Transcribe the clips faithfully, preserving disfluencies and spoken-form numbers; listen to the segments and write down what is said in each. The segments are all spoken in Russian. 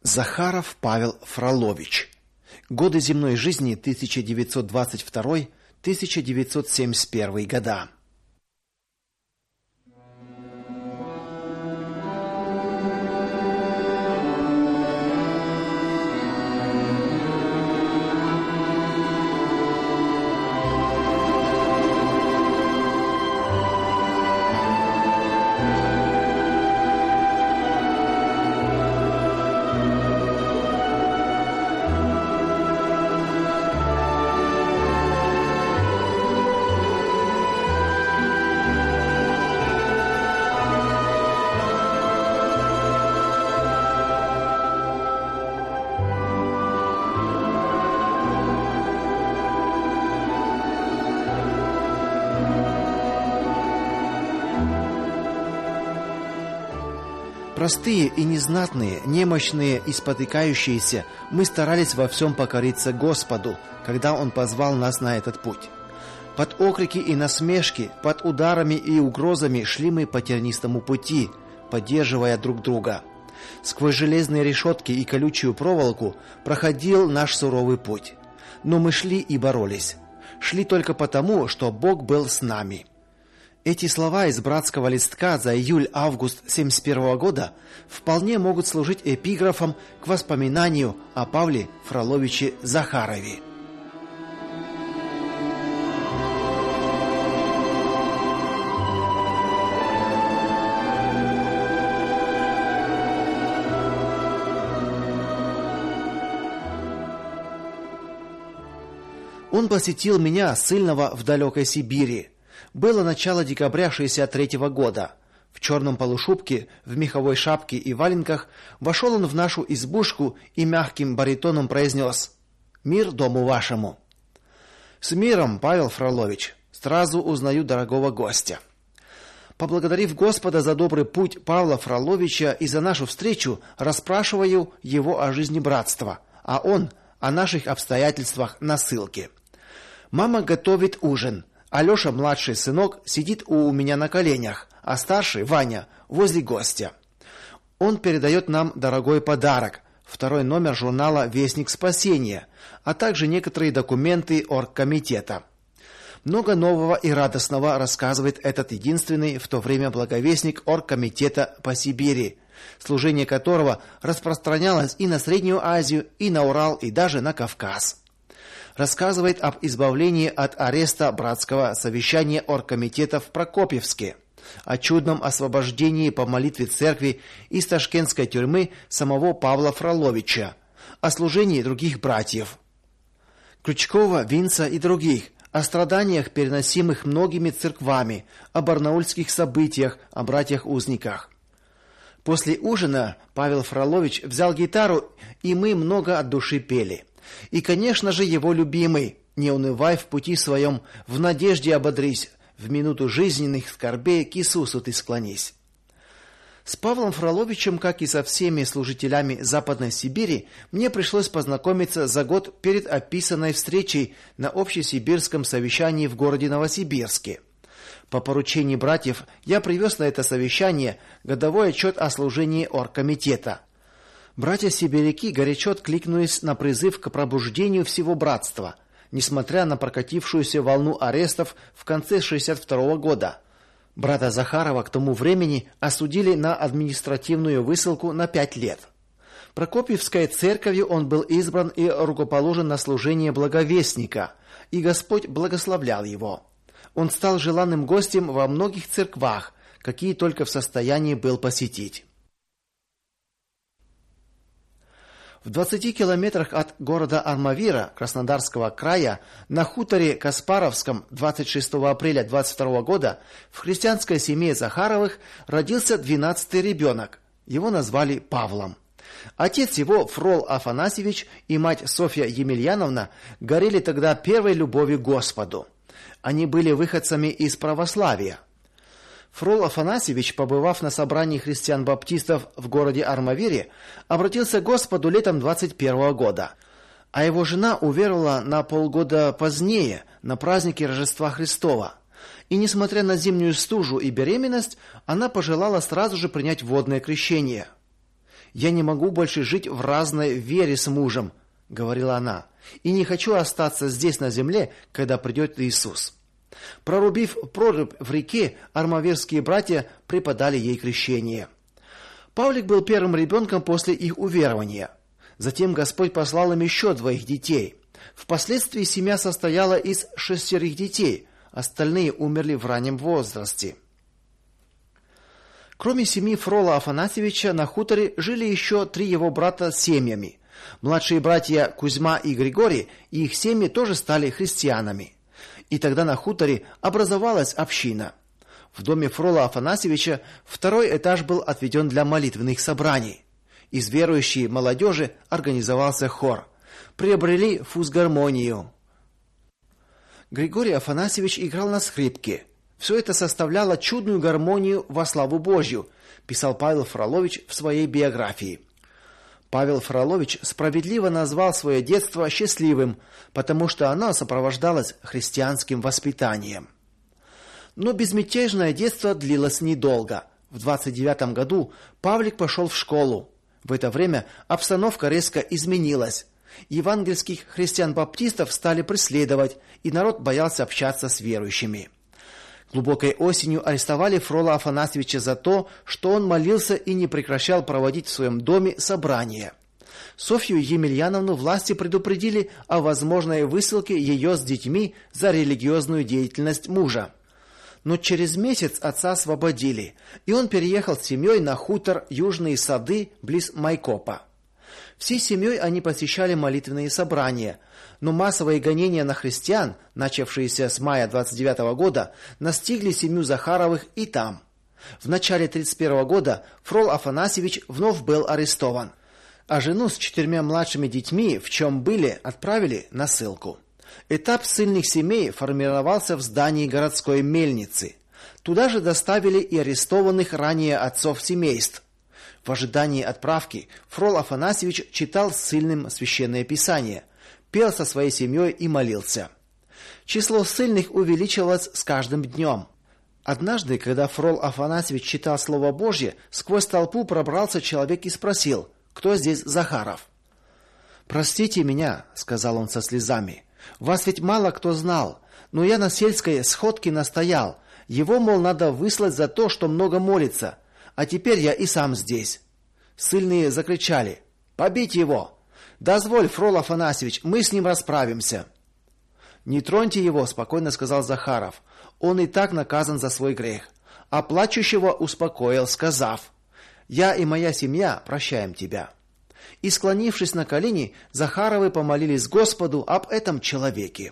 Захаров Павел Фролович. Годы земной жизни тысяча девятьсот двадцать второй — тысяча девятьсот семьдесят первый года. Простые и незнатные, немощные и спотыкающиеся, мы старались во всем покориться Господу, когда Он позвал нас на этот путь. Под окрики и насмешки, под ударами и угрозами шли мы по тернистому пути, поддерживая друг друга. Сквозь железные решетки и колючую проволоку проходил наш суровый путь. Но мы шли и боролись. Шли только потому, что Бог был с нами. Эти слова из братского листка за июль-август семьдесят первого года вполне могут служить эпиграфом к воспоминанию о Павле Фроловиче Захарове. Он посетил меня, ссыльного, в далекой Сибири. Было начало декабря шестьдесят третьего года. В черном полушубке, в меховой шапке и валенках вошел он в нашу избушку и мягким баритоном произнес: «Мир дому вашему». «С миром, Павел Фролович. Сразу узнаю дорогого гостя». Поблагодарив Господа за добрый путь Павла Фроловича и за нашу встречу, расспрашиваю его о жизни братства, а он о наших обстоятельствах на ссылке. Мама готовит ужин. Алёша, младший сынок, сидит у меня на коленях, а старший, Ваня, возле гостя. Он передает нам дорогой подарок – второй номер журнала «Вестник спасения», а также некоторые документы оргкомитета. Много нового и радостного рассказывает этот единственный в то время благовестник оргкомитета по Сибири, служение которого распространялось и на Среднюю Азию, и на Урал, и даже на Кавказ. Рассказывает об избавлении от ареста братского совещания оргкомитета в Прокопьевске, о чудном освобождении по молитве церкви из ташкентской тюрьмы самого Павла Фроловича, о служении других братьев Крючкова, Винца и других, о страданиях, переносимых многими церквами, о барнаульских событиях, о братьях-узниках. После ужина Павел Фролович взял гитару, и мы много от души пели. И, конечно же, его любимый: «Не унывай в пути своем, в надежде ободрись, в минуту жизненных скорбей к Иисусу ты склонись». С Павлом Фроловичем, как и со всеми служителями Западной Сибири, мне пришлось познакомиться за год перед описанной встречей на общесибирском совещании в городе Новосибирске. По поручению братьев я привез на это совещание годовой отчет о служении оргкомитета. Братья-сибиряки горячо откликнулись на призыв к пробуждению всего братства, несмотря на прокатившуюся волну арестов в конце шестьдесят второго года. Брата Захарова к тому времени осудили на административную высылку на пять лет. Прокопьевской церковью он был избран и рукоположен на служение благовестника, и Господь благословлял его. Он стал желанным гостем во многих церквах, какие только в состоянии был посетить. В двадцати километрах от города Армавира Краснодарского края на хуторе Каспаровском двадцать шестого апреля двадцать второго года в христианской семье Захаровых родился двенадцатый ребенок. Его назвали Павлом. Отец его, Фрол Афанасьевич, и мать Софья Емельяновна горели тогда первой любовью к Господу. Они были выходцами из православия. Фрол Афанасьевич, побывав на собрании христиан-баптистов в городе Армавире, обратился к Господу летом двадцать первого года, а его жена уверовала на полгода позднее, на празднике Рождества Христова. И несмотря на зимнюю стужу и беременность, она пожелала сразу же принять водное крещение. Я не могу больше жить в разной вере с мужем, говорила она, и не хочу остаться здесь на земле, когда придет Иисус. Прорубив прорубь в реке, армавирские братья преподали ей крещение. Павлик был первым ребенком после их уверования. Затем Господь послал им еще двоих детей. Впоследствии семья состояла из шестерых детей, остальные умерли в раннем возрасте. Кроме семьи Фрола Афанасьевича, на хуторе жили еще три его брата с семьями. Младшие братья Кузьма и Григорий и их семьи тоже стали христианами. И тогда на хуторе образовалась община. В доме Фрола Афанасьевича второй этаж был отведен для молитвенных собраний. Из верующей молодежи организовался хор. Приобрели фузгармонию. Григорий Афанасьевич играл на скрипке. Все это составляло чудную гармонию во славу Божью, писал Павел Фролович в своей биографии. Павел Фролович справедливо назвал свое детство счастливым, потому что оно сопровождалось христианским воспитанием. Но безмятежное детство длилось недолго. В двадцать девятом году Павлик пошел в школу. В это время обстановка резко изменилась. Евангельских христиан-баптистов стали преследовать, и народ боялся общаться с верующими. Глубокой осенью арестовали Фрола Афанасьевича за то, что он молился и не прекращал проводить в своем доме собрания. Софью Емельяновну власти предупредили о возможной высылке ее с детьми за религиозную деятельность мужа. Но через месяц отца освободили, и он переехал с семьей на хутор Южные Сады близ Майкопа. Всей семьей они посещали молитвенные собрания, но массовые гонения на христиан, начавшиеся с мая двадцать девятого года, настигли семью Захаровых и там. В начале тридцать первого года Фрол Афанасьевич вновь был арестован, а жену с четырьмя младшими детьми, в чем были, отправили на ссылку. Этап ссыльных семей формировался в здании городской мельницы. Туда же доставили и арестованных ранее отцов семейств. В ожидании отправки Фрол Афанасьевич читал ссыльным священное писание, пел со своей семьей и молился. Число ссыльных увеличивалось с каждым днем. Однажды, когда Фрол Афанасьевич читал Слово Божье, сквозь толпу пробрался человек и спросил: «Кто здесь Захаров?» «Простите меня», — сказал он со слезами, — «вас ведь мало кто знал, но я на сельской сходке настоял. Его, мол, надо выслать за то, что много молится. А теперь я и сам здесь». Ссыльные закричали: «Побить его! Дозволь, Фрол Афанасьевич, мы с ним расправимся». «Не троньте его», — спокойно сказал Захаров. «Он и так наказан за свой грех». А плачущего успокоил, сказав: «Я и моя семья прощаем тебя». И, склонившись на колени, Захаровы помолились Господу об этом человеке.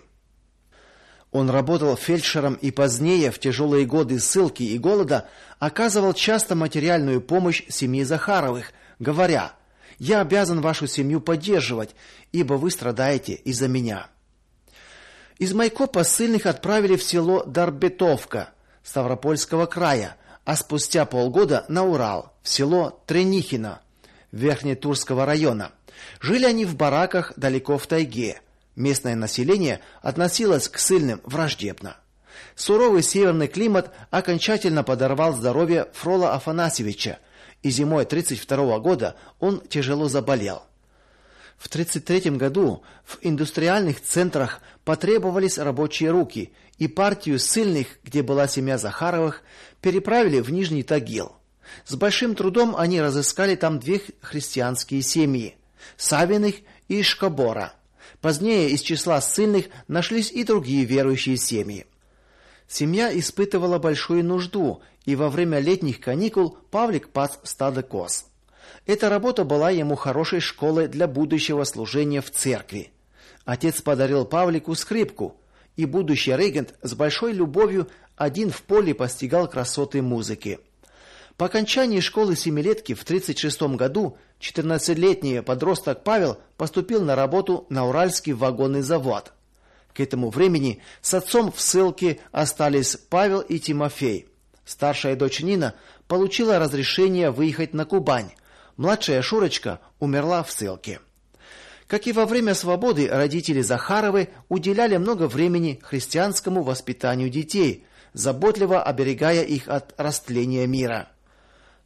Он работал фельдшером и позднее, в тяжелые годы ссылки и голода, оказывал часто материальную помощь семье Захаровых, говоря: «Я обязан вашу семью поддерживать, ибо вы страдаете из-за меня». Из Майкопа ссыльных отправили в село Дарбетовка Ставропольского края, а спустя полгода на Урал, в село Тренихино Верхнетурского района. Жили они в бараках далеко в тайге. Местное население относилось к ссыльным враждебно. Суровый северный климат окончательно подорвал здоровье Фрола Афанасьевича, и зимой тридцать второго года он тяжело заболел. В тридцать третьем году в индустриальных центрах потребовались рабочие руки, и партию ссыльных, где была семья Захаровых, переправили в Нижний Тагил. С большим трудом они разыскали там две христианские семьи – Савиных и Шкобора. Позднее из числа ссыльных нашлись и другие верующие семьи. Семья испытывала большую нужду, и во время летних каникул Павлик пас стадо коз. Эта работа была ему хорошей школой для будущего служения в церкви. Отец подарил Павлику скрипку, и будущий регент с большой любовью один в поле постигал красоты музыки. По окончании школы семилетки в тридцать шестом году четырнадцатилетний подросток Павел поступил на работу на Уральский вагонный завод. К этому времени с отцом в ссылке остались Павел и Тимофей. Старшая дочь Нина получила разрешение выехать на Кубань. Младшая Шурочка умерла в ссылке. Как и во время свободы, родители Захаровы уделяли много времени христианскому воспитанию детей, заботливо оберегая их от растления мира.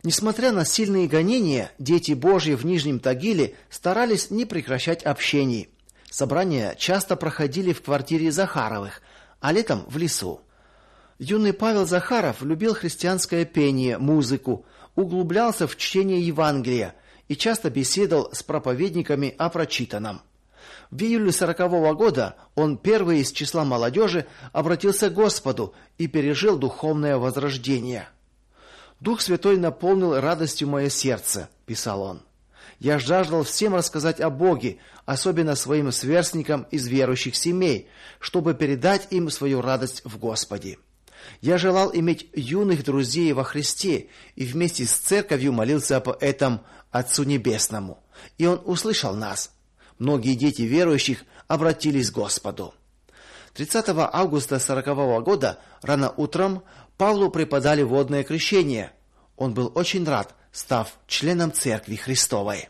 Несмотря на сильные гонения, дети Божьи в Нижнем Тагиле старались не прекращать общений. Собрания часто проходили в квартире Захаровых, а летом в лесу. Юный Павел Захаров любил христианское пение, музыку, углублялся в чтение Евангелия и часто беседовал с проповедниками о прочитанном. В июле сорокового года он первый из числа молодежи обратился к Господу и пережил духовное возрождение. «Дух Святой наполнил радостью мое сердце», – писал он. «Я жаждал всем рассказать о Боге, особенно своим сверстникам из верующих семей, чтобы передать им свою радость в Господе. Я желал иметь юных друзей во Христе и вместе с церковью молился об этом Отцу Небесному, и Он услышал нас. Многие дети верующих обратились к Господу». тридцатого августа сорокового года рано утром Павлу преподали водное крещение. Он был очень рад, став членом Церкви Христовой.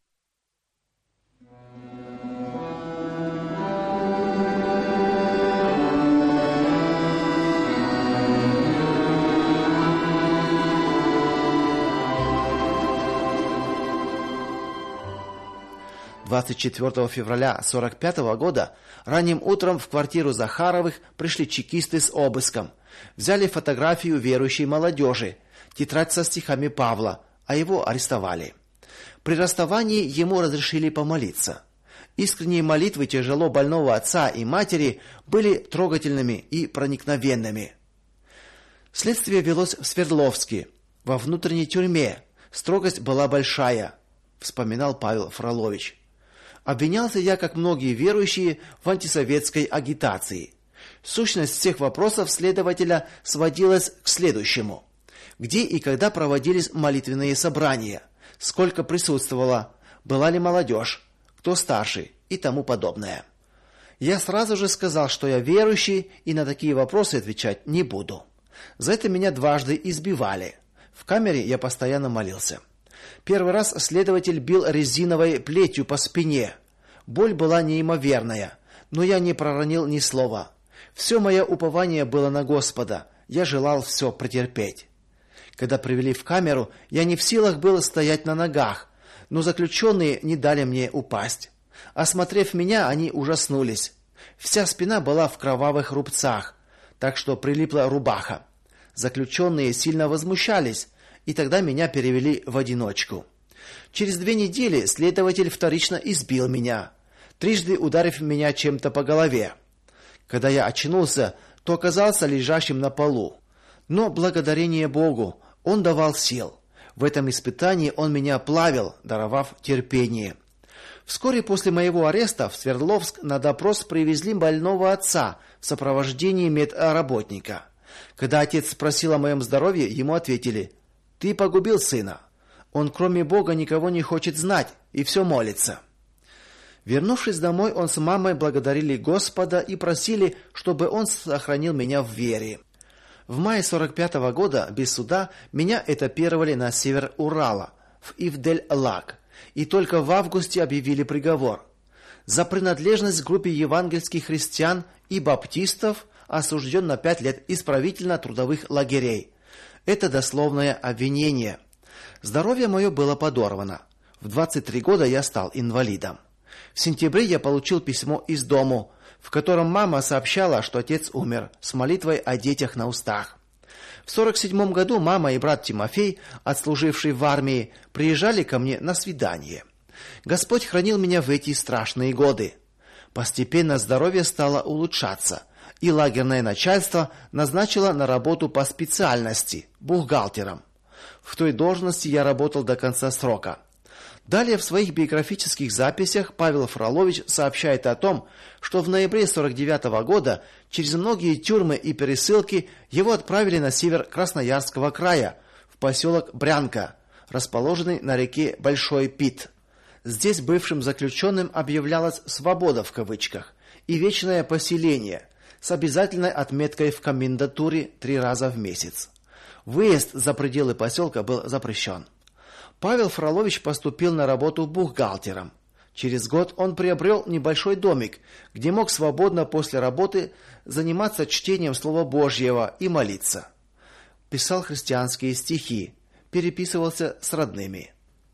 двадцать четвёртого февраля сорок пятого года ранним утром в квартиру Захаровых пришли чекисты с обыском. Взяли фотографию верующей молодежи, тетрадь со стихами Павла, а его арестовали. При расставании ему разрешили помолиться. Искренние молитвы тяжело больного отца и матери были трогательными и проникновенными. Следствие велось в Свердловске, во внутренней тюрьме. Строгость была большая, вспоминал Павел Фролович. Обвинялся я, как многие верующие, в антисоветской агитации. Сущность всех вопросов следователя сводилась к следующему: где и когда проводились молитвенные собрания, сколько присутствовало, была ли молодежь, кто старше и тому подобное. Я сразу же сказал, что я верующий и на такие вопросы отвечать не буду. За это меня дважды избивали. В камере я постоянно молился. Первый раз следователь бил резиновой плетью по спине. Боль была неимоверная, но я не проронил ни слова. Все мое упование было на Господа. Я желал все претерпеть. Когда привели в камеру, я не в силах был стоять на ногах, но заключенные не дали мне упасть. Осмотрев меня, они ужаснулись. Вся спина была в кровавых рубцах, так что прилипла рубаха. Заключенные сильно возмущались, и тогда меня перевели в одиночку. Через две недели следователь вторично избил меня, трижды ударив меня чем-то по голове. Когда я очнулся, то оказался лежащим на полу. Но благодарение Богу, Он давал сил. В этом испытании Он меня плавил, даровав терпение. Вскоре после моего ареста в Свердловск на допрос привезли больного отца в сопровождении медработника. Когда отец спросил о моем здоровье, ему ответили: «Ты погубил сына. Он кроме Бога никого не хочет знать и все молится». Вернувшись домой, он с мамой благодарили Господа и просили, чтобы Он сохранил меня в вере. В мае сорок пятого года без суда меня этапировали на север Урала, в Ивдель-Лаг, и только в августе объявили приговор. За принадлежность к группе евангельских христиан и баптистов осужден на пять лет исправительно-трудовых лагерей. Это дословное обвинение. Здоровье мое было подорвано. В двадцать три года я стал инвалидом. В сентябре я получил письмо из дому, в котором мама сообщала, что отец умер, с молитвой о детях на устах. В сорок седьмом году мама и брат Тимофей, отслуживший в армии, приезжали ко мне на свидание. Господь хранил меня в эти страшные годы. Постепенно здоровье стало улучшаться, и лагерное начальство назначило на работу по специальности бухгалтером. В той должности я работал до конца срока. Далее в своих биографических записях Павел Фролович сообщает о том, что в ноябре сорок девятого года через многие тюрьмы и пересылки его отправили на север Красноярского края, в поселок Брянка, расположенный на реке Большой Пит. Здесь бывшим заключенным объявлялась «свобода» в кавычках и вечное поселение с обязательной отметкой в комендатуре три раза в месяц. Выезд за пределы поселка был запрещен. Павел Фролович поступил на работу бухгалтером. Через год он приобрел небольшой домик, где мог свободно после работы заниматься чтением Слова Божьего и молиться. Писал христианские стихи, пел переписывался с родными.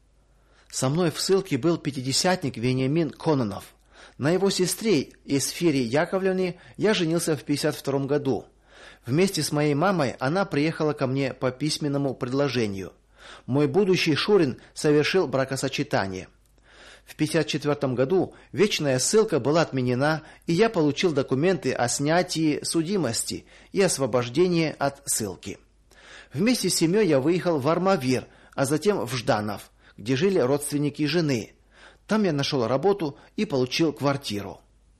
Со мной в ссылке был пятидесятник Вениамин Кононов. На его сестре Есфире Яковлевне я женился в пятьдесят втором году. Вместе с моей мамой она приехала ко мне по письменному предложению. Мой будущий шурин совершил бракосочетание. В пятьдесят четвёртом году вечная ссылка была отменена, и я получил документы о снятии судимости и освобождении от ссылки. Вместе с семьей я выехал в Армавир, а затем в Жданов, где жили родственники жены. Там я нашел работу и получил квартиру.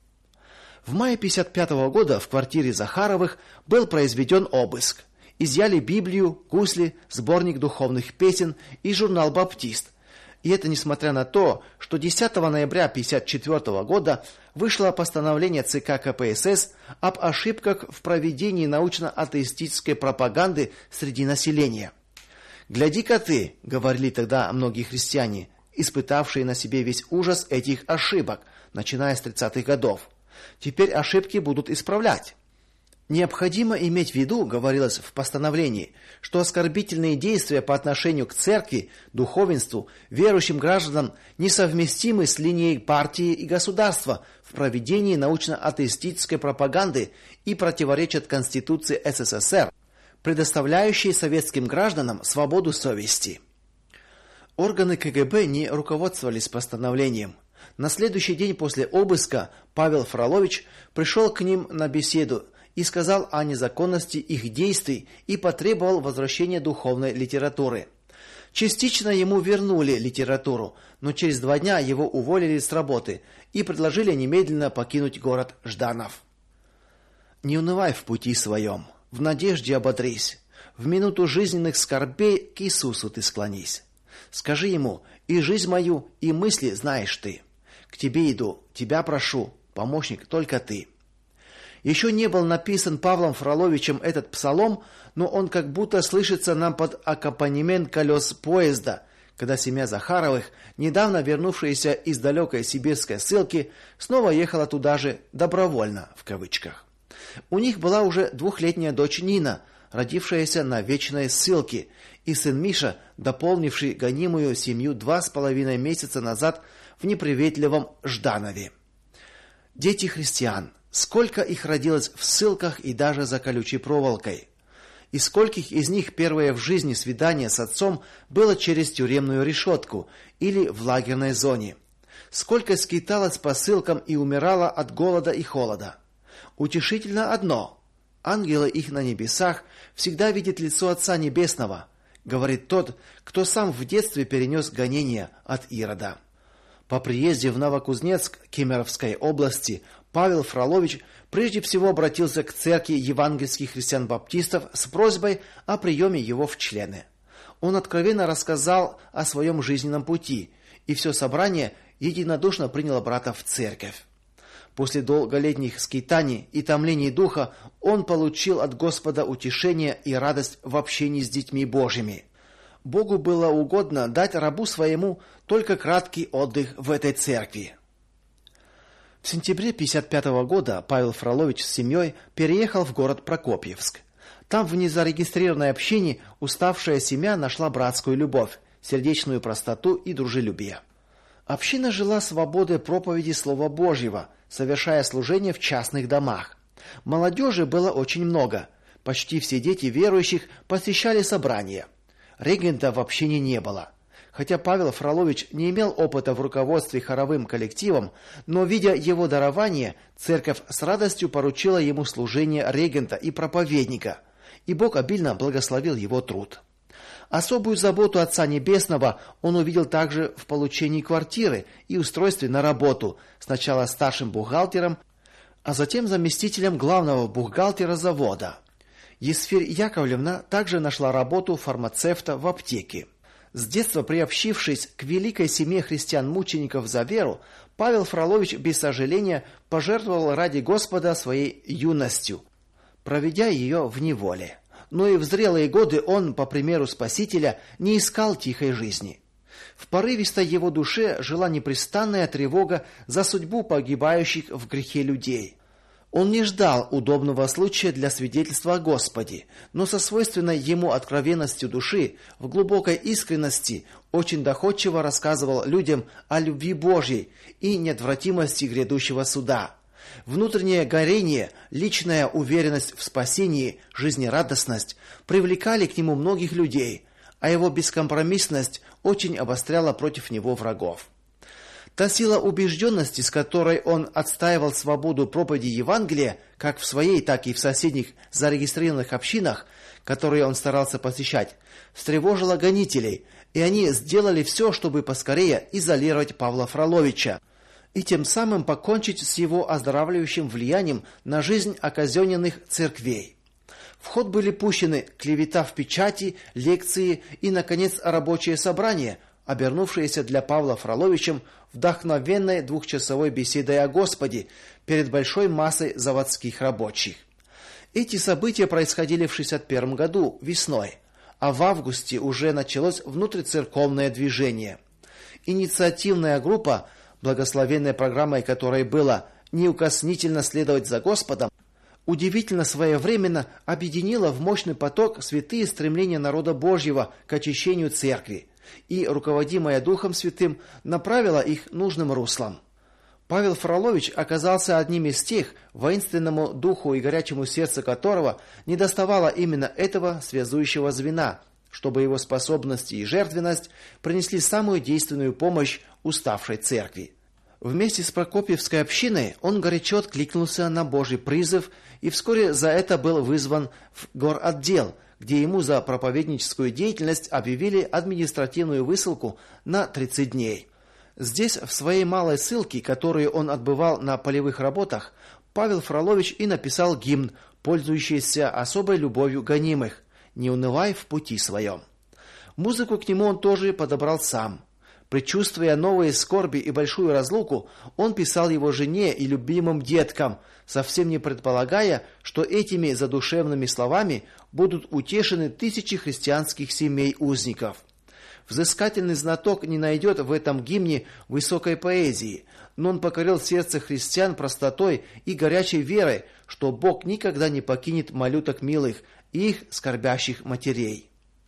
В мае пятьдесят пятого года в квартире Захаровых был произведен обыск. Изъяли Библию, гусли, сборник духовных песен и журнал «Баптист». И это несмотря на то, что десятого ноября пятьдесят четвёртого года вышло постановление ЦК КПСС об ошибках в проведении научно-атеистической пропаганды среди населения. «Гляди-ка ты», — говорили тогда многие христиане, испытавшие на себе весь ужас этих ошибок, начиная с тридцатых годов. «Теперь ошибки будут исправлять». Необходимо иметь в виду, говорилось в постановлении, что оскорбительные действия по отношению к церкви, духовенству, верующим гражданам несовместимы с линией партии и государства в проведении научно-атеистической пропаганды и противоречат Конституции СССР, предоставляющей советским гражданам свободу совести. Органы КГБ не руководствовались постановлением. На следующий день после обыска Павел Фролович пришел к ним на беседу и сказал о незаконности их действий и потребовал возвращения духовной литературы. Частично ему вернули литературу, но через два дня его уволили с работы и предложили немедленно покинуть город Жданов. Не унывай в пути своем, в надежде ободрись, в минуту жизненных скорбей к Иисусу ты склонись. Скажи ему: и жизнь мою, и мысли знаешь ты. К тебе иду, тебя прошу, помощник только ты. Еще не был написан Павлом Фроловичем этот псалом, но он как будто слышится нам под аккомпанемент колес поезда, когда семья Захаровых, недавно вернувшаяся из далекой сибирской ссылки, снова ехала туда же «добровольно» в кавычках. У них была уже двухлетняя дочь Нина, родившаяся на вечной ссылке, и сын Миша, дополнивший гонимую семью два с половиной месяца назад в неприветливом Жданове. Дети христиан, сколько их родилось в ссылках и даже за колючей проволокой. И скольких из них первое в жизни свидание с отцом было через тюремную решетку или в лагерной зоне. Сколько скиталось по ссылкам и умирало от голода и холода. Утешительно одно: ангелы их на небесах всегда видят лицо Отца Небесного, говорит тот, кто сам в детстве перенес гонения от Ирода. По приезде в Новокузнецк Кемеровской области Павел Фролович прежде всего обратился к церкви евангельских христиан-баптистов с просьбой о приеме его в члены. Он откровенно рассказал о своем жизненном пути, и все собрание единодушно приняло брата в церковь. После долголетних скитаний и томлений духа он получил от Господа утешение и радость в общении с детьми Божьими. Богу было угодно дать рабу своему только краткий отдых в этой церкви. В сентябре пятьдесят пятого года Павел Фролович с семьей переехал в город Прокопьевск. Там в незарегистрированной общине уставшая семья нашла братскую любовь, сердечную простоту и дружелюбие. Община жила свободой проповеди Слова Божьего, совершая служение в частных домах. Молодежи было очень много. Почти все дети верующих посещали собрания. Регента в общине не было. Хотя Павел Фролович не имел опыта в руководстве хоровым коллективом, но, видя его дарование, церковь с радостью поручила ему служение регента и проповедника, и Бог обильно благословил его труд. Особую заботу Отца Небесного он увидел также в получении квартиры и устройстве на работу, сначала старшим бухгалтером, а затем заместителем главного бухгалтера завода. Есфирь Яковлевна также нашла работу фармацевта в аптеке. С детства приобщившись к великой семье христиан-мучеников за веру, Павел Фролович без сожаления пожертвовал ради Господа своей юностью, проведя ее в неволе. Но и в зрелые годы он, по примеру Спасителя, не искал тихой жизни. В порывистой его душе жила непрестанная тревога за судьбу погибающих в грехе людей. Он не ждал удобного случая для свидетельства о Господе, но со свойственной ему откровенностью души, в глубокой искренности, очень доходчиво рассказывал людям о любви Божьей и неотвратимости грядущего суда. Внутреннее горение, личная уверенность в спасении, жизнерадостность привлекали к нему многих людей, а его бескомпромиссность очень обостряла против него врагов. Та сила убежденности, с которой он отстаивал свободу проповеди Евангелия, как в своей, так и в соседних зарегистрированных общинах, которые он старался посещать, встревожила гонителей, и они сделали все, чтобы поскорее изолировать Павла Фроловича и тем самым покончить с его оздоравливающим влиянием на жизнь оказенных церквей. В ход были пущены клевета в печати, лекции и, наконец, рабочее собрание, обернувшееся для Павла Фроловичем вдохновенной двухчасовой беседой о Господе перед большой массой заводских рабочих. Эти события происходили в шестьдесят первом году весной, а в августе уже началось внутрицерковное движение. Инициативная группа, благословенной программой которой было неукоснительно следовать за Господом, удивительно своевременно объединила в мощный поток святые стремления народа Божьего к очищению церкви и, руководимая Духом Святым, направила их нужным руслом. Павел Фролович оказался одним из тех, воинственному духу и горячему сердцу которого недоставало именно этого связующего звена, чтобы его способности и жертвенность принесли самую действенную помощь уставшей церкви. Вместе с Прокопьевской общиной он горячо откликнулся на Божий призыв и вскоре за это был вызван в горотдел, где ему за проповедническую деятельность объявили административную высылку на тридцать дней. Здесь, в своей малой ссылке, которую он отбывал на полевых работах, Павел Фролович и написал гимн, пользующийся особой любовью гонимых: «Не унывай в пути своем». Музыку к нему он тоже подобрал сам. Предчувствуя новые скорби и большую разлуку, он писал его жене и любимым деткам, совсем не предполагая, что этими задушевными словами будут утешены тысячи христианских семей-узников. Взыскательный знаток не найдет в этом гимне высокой поэзии, но он покорил сердце христиан простотой и горячей верой, что Бог никогда не покинет малюток милых и их скорбящих матерей.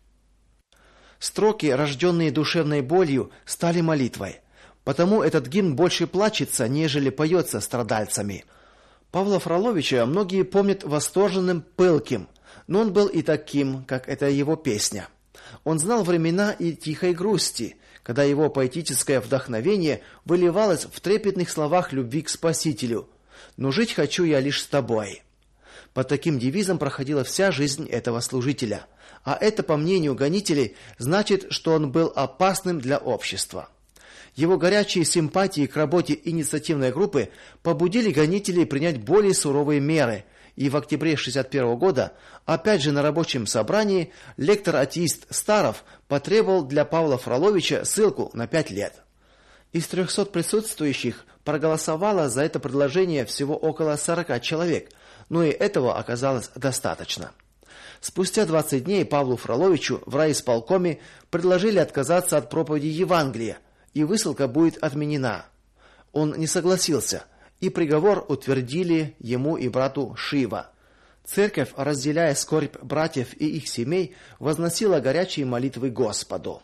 Строки, рожденные душевной болью, стали молитвой. Потому этот гимн больше плачется, нежели поется страдальцами. Павла Фроловича многие помнят восторженным, пылким, но он был и таким, как эта его песня. Он знал времена и тихой грусти, когда его поэтическое вдохновение выливалось в трепетных словах любви к Спасителю: «Но жить хочу я лишь с тобой». Под таким девизом проходила вся жизнь этого служителя, а это, по мнению гонителей, значит, что он был опасным для общества. Его горячие симпатии к работе инициативной группы побудили гонителей принять более суровые меры, и в октябре шестьдесят первого года, опять же на рабочем собрании, лектор-атеист Старов потребовал для Павла Фроловича ссылку на пять лет. Из трехсот присутствующих проголосовало за это предложение всего около сорока человек, но и этого оказалось достаточно. Спустя двадцать дней Павлу Фроловичу в райисполкоме предложили отказаться от проповеди Евангелия, и высылка будет отменена. Он не согласился, и приговор утвердили ему и брату Шива. Церковь, разделяя скорбь братьев и их семей, возносила горячие молитвы Господу.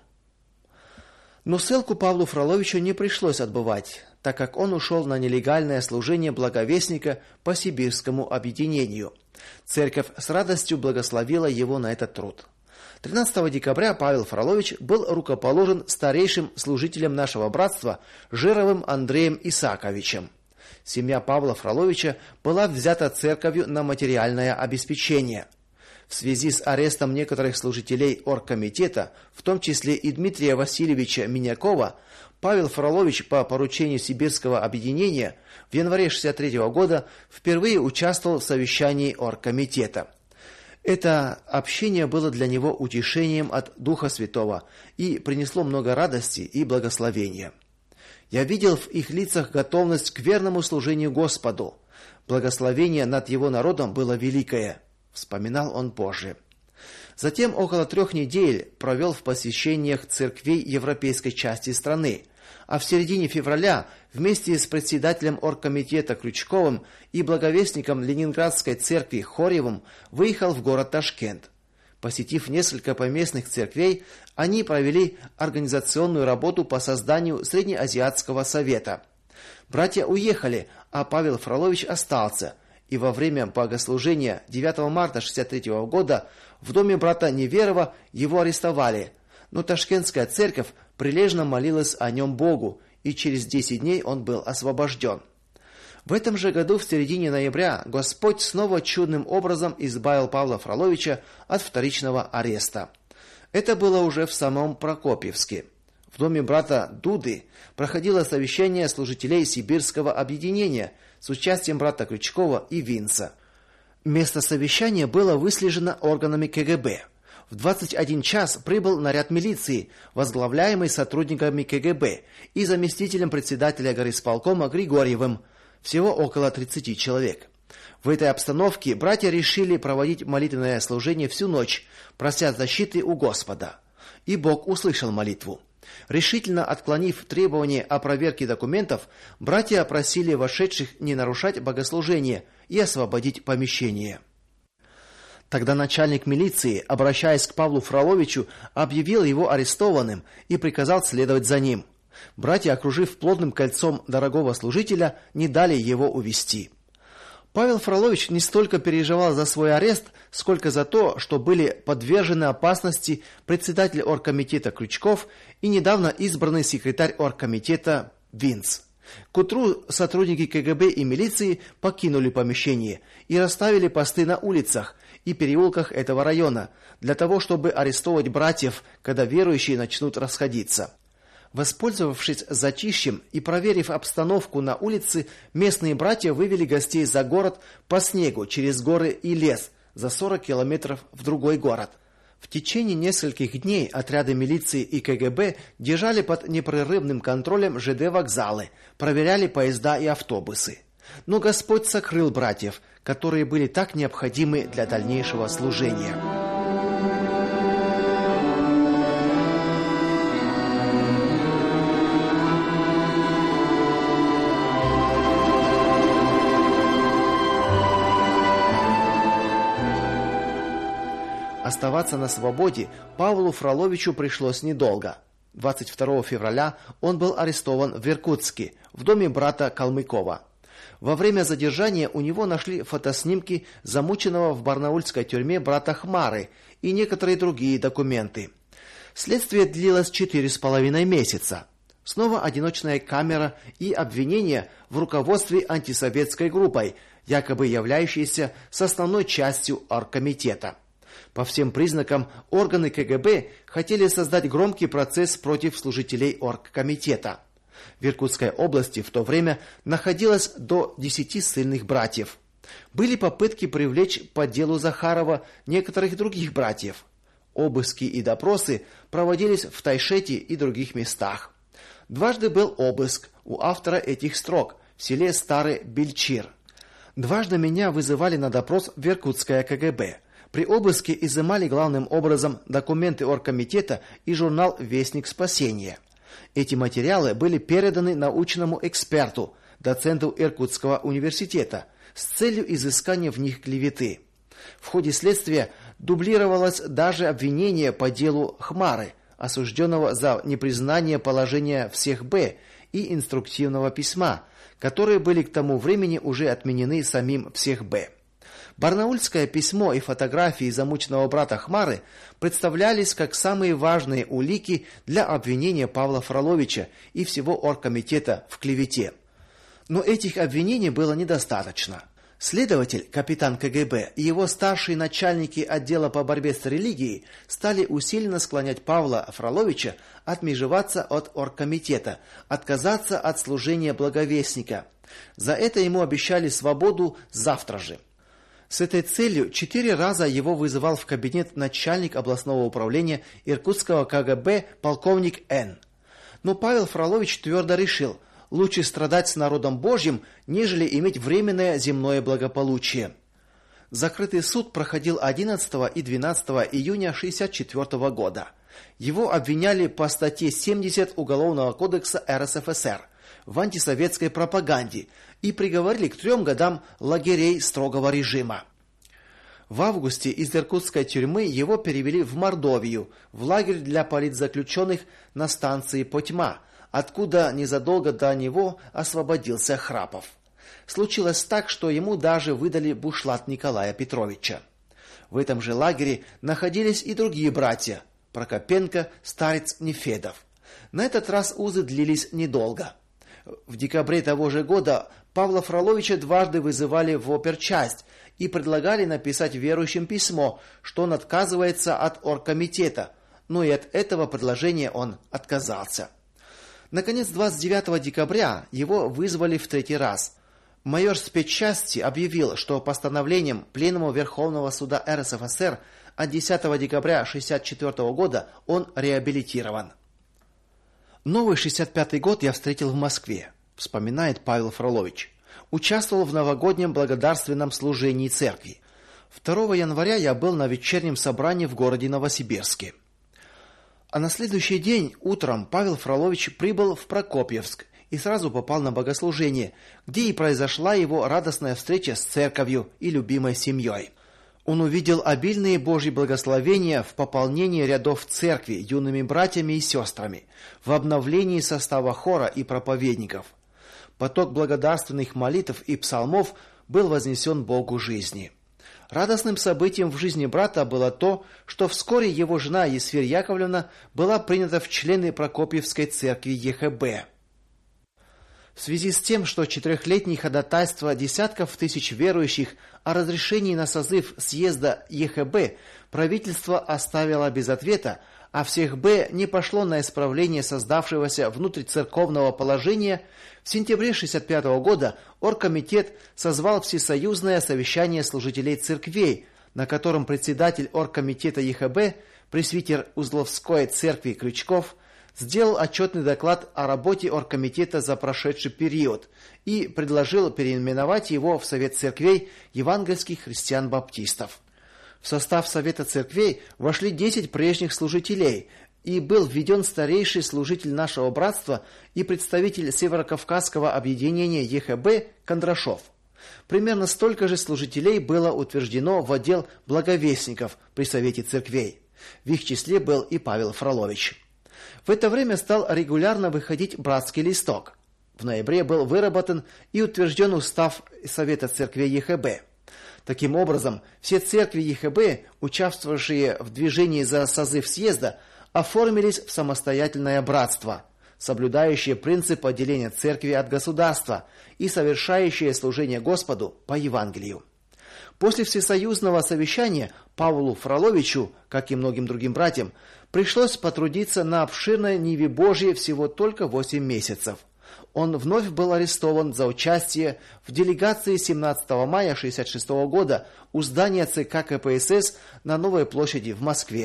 Но ссылку Павлу Фроловичу не пришлось отбывать, так как он ушел на нелегальное служение благовестника по сибирскому объединению. Церковь с радостью благословила его на этот труд. тринадцатого декабря Павел Фролович был рукоположен старейшим служителем нашего братства Жировым Андреем Исааковичем. Семья Павла Фроловича была взята церковью на материальное обеспечение. В связи с арестом некоторых служителей оргкомитета, в том числе и Дмитрия Васильевича Минякова, Павел Фролович по поручению Сибирского объединения в январе шестьдесят третьего года впервые участвовал в совещании оргкомитета. Это общение было для него утешением от Духа Святого и принесло много радости и благословения. Я видел в их лицах готовность к верному служению Господу. Благословение над его народом было великое, вспоминал он позже. Затем около трех недель провел в посещениях церквей европейской части страны, А в середине февраля вместе с председателем оргкомитета Крючковым и благовестником Ленинградской церкви Хорьевым выехал в город Ташкент. Посетив несколько поместных церквей, они провели организационную работу по созданию Среднеазиатского совета. Братья уехали, а Павел Фролович остался, и во время богослужения девятого марта шестьдесят третьего года в доме брата Неверова его арестовали, но Ташкентская церковь прилежно молилась о нем Богу, и через десять дней он был освобожден. В этом же году в середине ноября Господь снова чудным образом избавил Павла Фроловича от вторичного ареста. Это было уже в самом Прокопьевске. В доме брата Дуды проходило совещание служителей Сибирского объединения с участием брата Крючкова и Винца. Место совещания было выслежено органами ка гэ бэ. В двадцать один час прибыл наряд милиции, возглавляемый сотрудниками ка гэ бэ и заместителем председателя горисполкома Григорьевым, всего около тридцати человек. В этой обстановке братья решили проводить молитвенное служение всю ночь, прося защиты у Господа. И Бог услышал молитву. Решительно отклонив требование о проверке документов, братья просили вошедших не нарушать богослужение и освободить помещение. Тогда начальник милиции, обращаясь к Павлу Фроловичу, объявил его арестованным и приказал следовать за ним. Братья, окружив плотным кольцом дорогого служителя, не дали его увести. Павел Фролович не столько переживал за свой арест, сколько за то, что были подвержены опасности председатель оргкомитета Крючков и недавно избранный секретарь оргкомитета Винц. К утру сотрудники ка гэ бэ и милиции покинули помещение и расставили посты на улицах и переулках этого района для того, чтобы арестовать братьев, когда верующие начнут расходиться. Воспользовавшись затишьем и проверив обстановку на улице, местные братья вывели гостей за город по снегу через горы и лес за сорок километров в другой город. В течение нескольких дней отряды милиции и ка гэ бэ держали под непрерывным контролем жэ дэ вокзалы, проверяли поезда и автобусы. Но Господь сокрыл братьев, которые были так необходимы для дальнейшего служения. Оставаться на свободе Павлу Фроловичу пришлось недолго. двадцать второго февраля он был арестован в Иркутске, в доме брата Калмыкова. Во время задержания у него нашли фотоснимки замученного в барнаульской тюрьме брата Хмары и некоторые другие документы. Следствие длилось четыре с половиной месяца. Снова одиночная камера и обвинения в руководстве антисоветской группой, якобы являющейся составной частью оргкомитета. По всем признакам органы ка гэ бэ хотели создать громкий процесс против служителей оргкомитета. В Иркутской области в то время находилось до десяти ссыльных братьев. Были попытки привлечь по делу Захарова некоторых других братьев. Обыски и допросы проводились в Тайшете и других местах. Дважды был обыск у автора этих строк в селе Старый Бельчир. Дважды меня вызывали на допрос в Иркутское ка гэ бэ. При обыске изымали главным образом документы оргкомитета и журнал Вестник спасения. Эти материалы были переданы научному эксперту, доценту Иркутского университета, с целью изыскания в них клеветы. В ходе следствия дублировалось даже обвинение по делу Хмары, осужденного за непризнание положения всех Б и инструктивного письма, которые были к тому времени уже отменены самим всех Б. Барнаульское письмо и фотографии замученного брата Хмары представлялись как самые важные улики для обвинения Павла Фроловича и всего оргкомитета в клевете. Но этих обвинений было недостаточно. Следователь, капитан ка гэ бэ и его старшие начальники отдела по борьбе с религией стали усиленно склонять Павла Фроловича отмежеваться от оргкомитета, отказаться от служения благовестника. За это ему обещали свободу завтра же. С этой целью четыре раза его вызывал в кабинет начальник областного управления Иркутского ка гэ бэ полковник Н. Но Павел Фролович твердо решил: лучше страдать с народом Божьим, нежели иметь временное земное благополучие. Закрытый суд проходил одиннадцатого и двенадцатого июня шестьдесят четвёртого года. Его обвиняли по статье семьдесят Уголовного кодекса эр эс эф эс эр в антисоветской пропаганде и приговорили к трем годам лагерей строгого режима. В августе из иркутской тюрьмы его перевели в Мордовию, в лагерь для политзаключенных на станции Потьма, откуда незадолго до него освободился Храпов. Случилось так, что ему даже выдали бушлат Николая Петровича. В этом же лагере находились и другие братья: Прокопенко, Старец, Нефедов. На этот раз узы длились недолго. В декабре того же года Павла Фроловича дважды вызывали в оперчасть и предлагали написать верующим письмо, что он отказывается от оргкомитета, но и от этого предложения он отказался. Наконец, двадцать девятого декабря его вызвали в третий раз. Майор спецчасти объявил, что постановлением Пленума Верховного суда эр эс эф эс эр от десятого декабря шестьдесят четвёртого года он реабилитирован. Новый шестьдесят пятый год я встретил в Москве, вспоминает Павел Фролович. Участвовал в новогоднем благодарственном служении церкви. второго января я был на вечернем собрании в городе Новосибирске. А на следующий день утром Павел Фролович прибыл в Прокопьевск и сразу попал на богослужение, где и произошла его радостная встреча с церковью и любимой семьей. Он увидел обильные Божьи благословения в пополнении рядов церкви юными братьями и сестрами, в обновлении состава хора и проповедников. Поток благодарственных молитв и псалмов был вознесен Богу жизни. Радостным событием в жизни брата было то, что вскоре его жена Есфирь Яковлевна была принята в члены Прокопьевской церкви е ха бэ. В связи с тем, что четырехлетние ходатайства десятков тысяч верующих о разрешении на созыв съезда е ха бэ правительство оставило без ответа, а всех Б не пошло на исправление создавшегося внутрицерковного положения, в сентябре шестьдесят пятого года оргкомитет созвал всесоюзное совещание служителей церквей, на котором председатель оргкомитета е ха бэ, пресвитер Узловской церкви Крючков, сделал отчетный доклад о работе оргкомитета за прошедший период и предложил переименовать его в Совет церквей евангельских христиан-баптистов. В состав Совета церквей вошли десять прежних служителей, и был введен старейший служитель нашего братства и представитель Северокавказского объединения е ха бэ Кондрашов. Примерно столько же служителей было утверждено в отдел благовестников при Совете церквей. В их числе был и Павел Фролович. В это время стал регулярно выходить братский листок. В ноябре был выработан и утвержден устав Совета церквей е ха бэ. Таким образом, все церкви е ха бэ, участвовавшие в движении за созыв съезда, оформились в самостоятельное братство, соблюдающее принцип отделения церкви от государства и совершающее служение Господу по Евангелию. После всесоюзного совещания Павлу Фроловичу, как и многим другим братьям, пришлось потрудиться на обширной ниве Божьей всего только восемь месяцев. Он вновь был арестован за участие в делегации семнадцатого мая шестьдесят шестого года у здания ЦК ка пэ эс эс на Новой площади в Москве.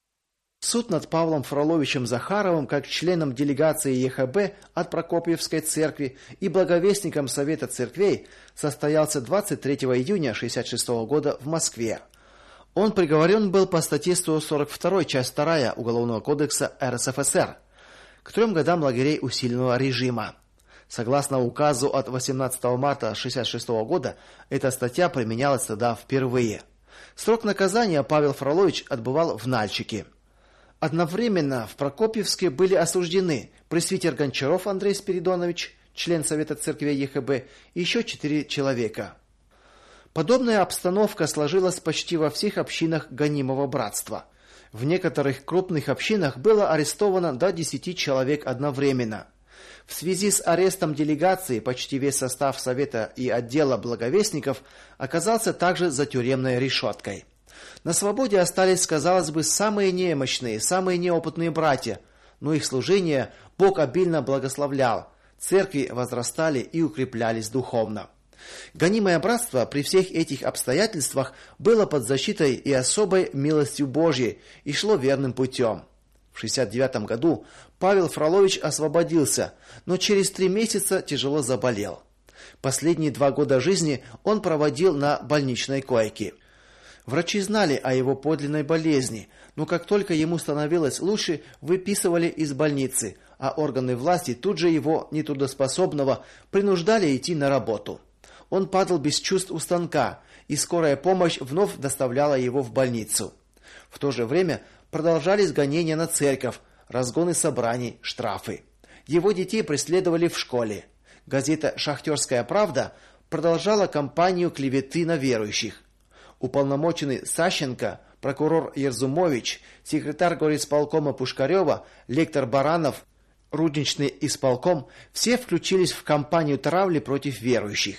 Суд над Павлом Фроловичем Захаровым как членом делегации е ха бэ от Прокопьевской церкви и благовестником Совета церквей состоялся двадцать третьего июня шестьдесят шестого года в Москве. Он приговорен был по статье сто сорок два, часть вторая Уголовного кодекса эр эс эф эс эр к трем годам лагерей усиленного режима. Согласно указу от восемнадцатого марта шестьдесят шестого года, эта статья применялась тогда впервые. Срок наказания Павел Фролович отбывал в Нальчике. Одновременно в Прокопьевске были осуждены пресвитер Гончаров Андрей Спиридонович, член Совета церквей е ха бэ, и еще четыре человека. Подобная обстановка сложилась почти во всех общинах гонимого братства. В некоторых крупных общинах было арестовано до десяти человек одновременно. В связи с арестом делегации почти весь состав Совета и отдела благовестников оказался также за тюремной решеткой. На свободе остались, казалось бы, самые немощные, самые неопытные братья, но их служение Бог обильно благословлял, церкви возрастали и укреплялись духовно. Гонимое братство при всех этих обстоятельствах было под защитой и особой милостью Божьей и шло верным путем. В шестьдесят девятом году Павел Фролович освободился, но через три месяца тяжело заболел. Последние два года жизни он проводил на больничной койке. Врачи знали о его подлинной болезни, но как только ему становилось лучше, выписывали из больницы, а органы власти тут же его, нетрудоспособного, принуждали идти на работу. Он падал без чувств у станка, и скорая помощь вновь доставляла его в больницу. В то же время продолжались гонения на церковь, разгоны собраний, штрафы. Его детей преследовали в школе. Газета «Шахтерская правда» продолжала кампанию клеветы на верующих. Уполномоченный Сащенко, прокурор Ерзумович, секретарь горисполкома Пушкарева, лектор Баранов, рудничный исполком все включились в кампанию травли против верующих.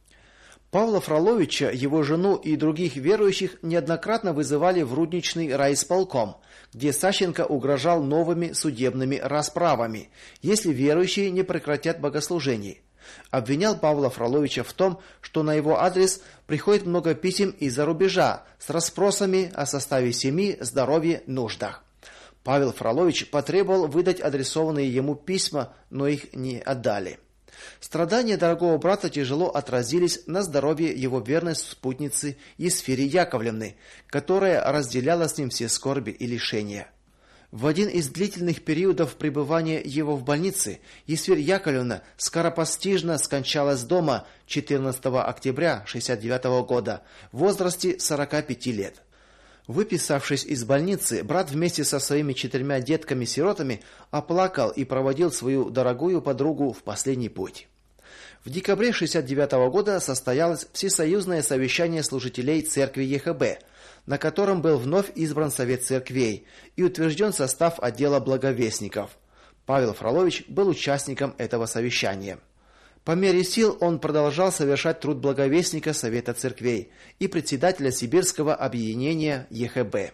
Павла Фроловича, его жену и других верующих неоднократно вызывали в рудничный райисполком, где Сащенко угрожал новыми судебными расправами, если верующие не прекратят богослужений. Обвинял Павла Фроловича в том, что на его адрес приходит много писем из-за рубежа с расспросами о составе семьи, здоровье, нуждах. Павел Фролович потребовал выдать адресованные ему письма, но их не отдали. Страдания дорогого брата тяжело отразились на здоровье его верной спутницы Есфирии Яковлевны, которая разделяла с ним все скорби и лишения. В один из длительных периодов пребывания его в больнице Есфирь Яковлевна скоропостижно скончалась дома четырнадцатого октября шестьдесят девятого года в возрасте сорока пяти лет. Выписавшись из больницы, брат вместе со своими четырьмя детками-сиротами оплакал и проводил свою дорогую подругу в последний путь. В декабре шестьдесят девятого года состоялось всесоюзное совещание служителей церкви ЕХБ, на котором был вновь избран совет церквей и утвержден состав отдела благовестников. Павел Фролович был участником этого совещания. По мере сил он продолжал совершать труд благовестника совета церквей и председателя Сибирского объединения ЕХБ.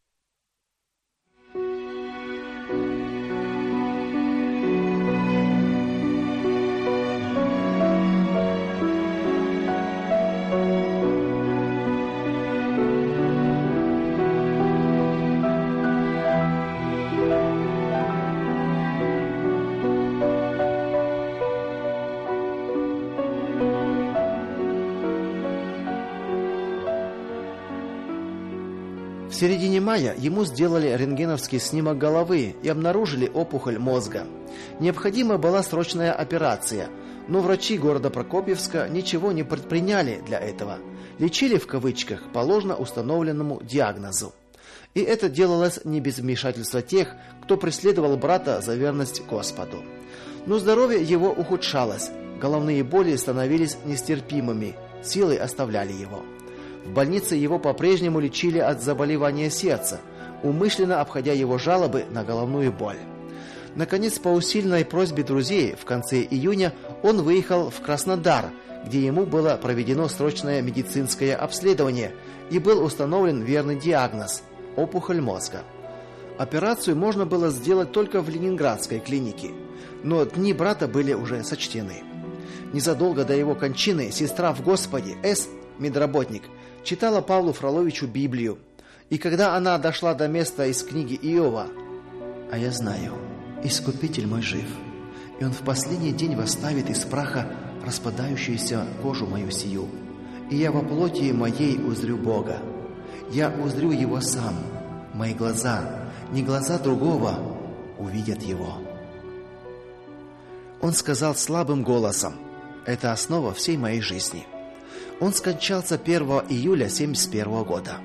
В середине мая ему сделали рентгеновский снимок головы и обнаружили опухоль мозга. Необходима была срочная операция, но врачи города Прокопьевска ничего не предприняли для этого. Лечили в кавычках по ложно установленному диагнозу. И это делалось не без вмешательства тех, кто преследовал брата за верность Господу. Но здоровье его ухудшалось, головные боли становились нестерпимыми, силы оставляли его. В больнице его по-прежнему лечили от заболевания сердца, умышленно обходя его жалобы на головную боль. Наконец, по усиленной просьбе друзей, в конце июня он выехал в Краснодар, где ему было проведено срочное медицинское обследование и был установлен верный диагноз – опухоль мозга. Операцию можно было сделать только в Ленинградской клинике, но дни брата были уже сочтены. Незадолго до его кончины сестра в Господе С., медработник, читала Павлу Фроловичу Библию, и когда она дошла до места из книги Иова: «А я знаю, Искупитель мой жив, и он в последний день восставит из праха распадающуюся кожу мою сию, и я во плоти моей узрю Бога. Я узрю его сам, мои глаза, не глаза другого, увидят его». Он сказал слабым голосом: «Это основа всей моей жизни». Он скончался первого июля семьдесят первого года.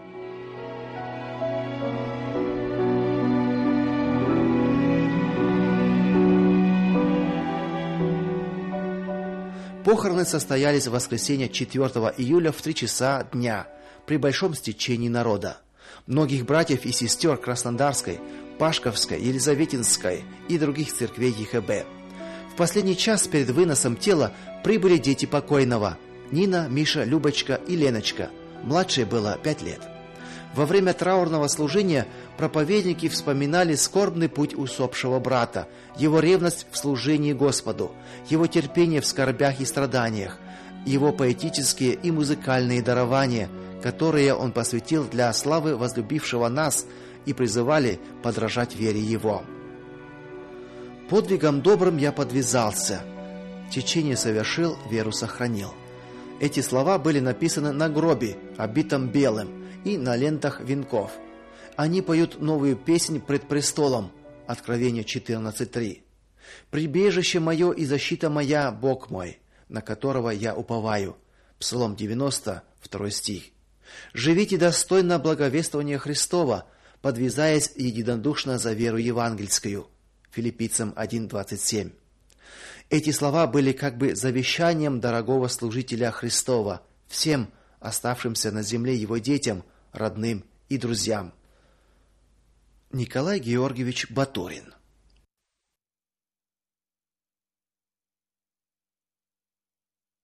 Похороны состоялись в воскресенье четвёртого июля в три часа дня при большом стечении народа. Многих братьев и сестер Краснодарской, Пашковской, Елизаветинской и других церквей ЕХБ. В последний час перед выносом тела прибыли дети покойного: Нина, Миша, Любочка и Леночка. Младшей было пять лет. Во время траурного служения проповедники вспоминали скорбный путь усопшего брата, его ревность в служении Господу, его терпение в скорбях и страданиях, его поэтические и музыкальные дарования, которые он посвятил для славы возлюбившего нас, и призывали подражать вере его. «Подвигом добрым я подвязался, течение совершил, веру сохранил». Эти слова были написаны на гробе, обитом белым, и на лентах венков. Они поют новую песнь пред престолом. Откровение четырнадцать три. Прибежище мое и защита моя, Бог мой, на которого я уповаю. Псалом девяносто, второй стих. Живите достойно благовествования Христова, подвязаясь единодушно за веру евангельскую. Филиппийцам один двадцать семь. Эти слова были как бы завещанием дорогого служителя Христова всем оставшимся на земле его детям, родным и друзьям. Николай Георгиевич Батурин.